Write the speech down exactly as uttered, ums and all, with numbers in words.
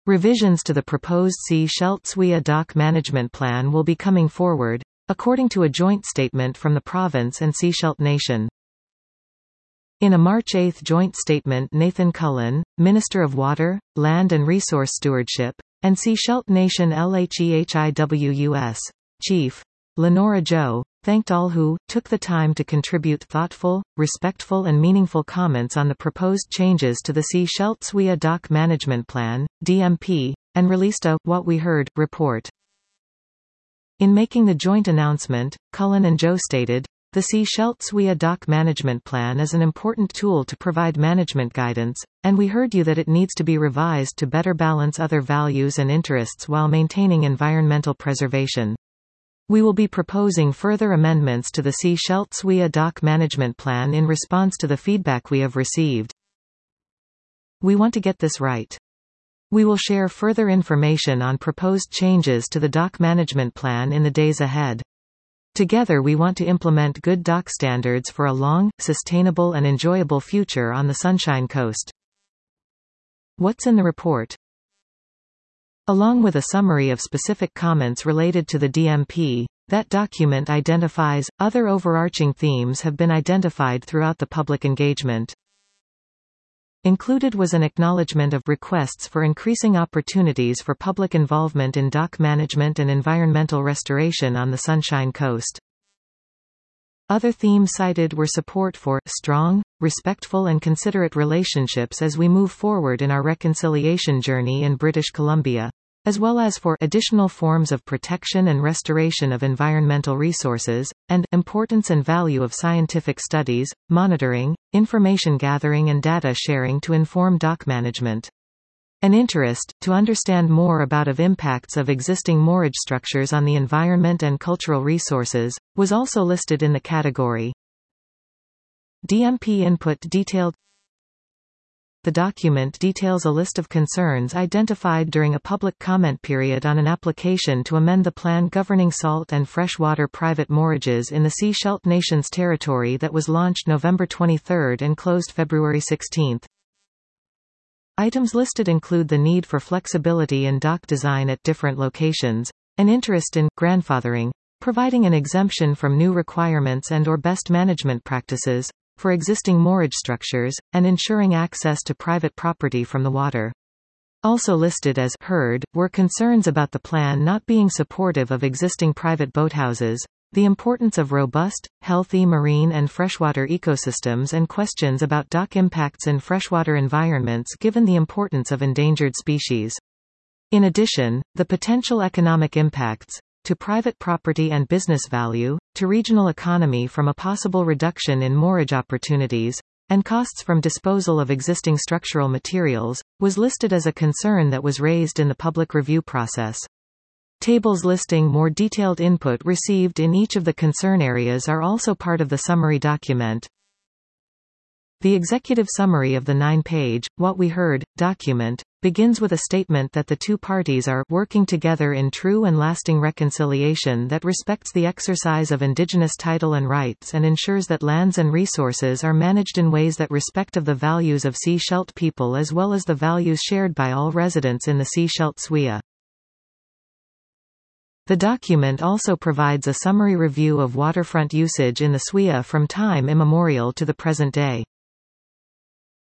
Revisions to the proposed Sea Scheldt-Zuilen Dock Management Plan will be coming forward, according to a joint statement from the province and Sechelt Nation. In a March eighth joint statement, Nathan Cullen, Minister of Water, Land and Resource Stewardship, and Sechelt Nation LHEHIWUS Chief Lenora Joe, thanked all who took the time to contribute thoughtful, respectful and meaningful comments on the proposed changes to the Sea Scheldt-Zuilen Dock Management Plan, D M P, and released a What We Heard report. In making the joint announcement, Cullen and Joe stated, "The Sea Scheldt-Zuilen Dock Management Plan is an important tool to provide management guidance, and we heard you that it needs to be revised to better balance other values and interests while maintaining environmental preservation. We will be proposing further amendments to the Sea Scheldt-Zuilen Dock Management Plan in response to the feedback we have received. We want to get this right. We will share further information on proposed changes to the dock management plan in the days ahead. Together we want to implement good dock standards for a long, sustainable and enjoyable future on the Sunshine Coast." What's in the report? Along with a summary of specific comments related to the D M P, that document identifies, other overarching themes have been identified throughout the public engagement. Included was an acknowledgement of requests for increasing opportunities for public involvement in dock management and environmental restoration on the Sunshine Coast. Other themes cited were support for strong, respectful and considerate relationships as we move forward in our reconciliation journey in British Columbia, as well as for additional forms of protection and restoration of environmental resources, and importance and value of scientific studies, monitoring, information gathering and data sharing to inform dock management. An interest, to understand more about of impacts of existing moorage structures on the environment and cultural resources, was also listed in the category. D M P input detailed. The document details a list of concerns identified during a public comment period on an application to amend the plan governing salt and freshwater private moorages in the Sechelt Nation's territory that was launched November twenty-third and closed February sixteenth. Items listed include the need for flexibility in dock design at different locations, an interest in grandfathering, providing an exemption from new requirements and or best management practices for existing moorage structures, and ensuring access to private property from the water. Also listed as heard were concerns about the plan not being supportive of existing private boathouses, the importance of robust, healthy marine and freshwater ecosystems and questions about dock impacts in freshwater environments given the importance of endangered species. In addition, the potential economic impacts to private property and business value, to regional economy from a possible reduction in moorage opportunities, and costs from disposal of existing structural materials, was listed as a concern that was raised in the public review process. Tables listing more detailed input received in each of the concern areas are also part of the summary document. The executive summary of the nine-page, What We Heard, document, begins with a statement that the two parties are working together in true and lasting reconciliation that respects the exercise of Indigenous title and rights and ensures that lands and resources are managed in ways that respect of the values of Sea Scheldt people as well as the values shared by all residents in the Sea Scheldt-Zuilen. The document also provides a summary review of waterfront usage in the Zuilen from time immemorial to the present day.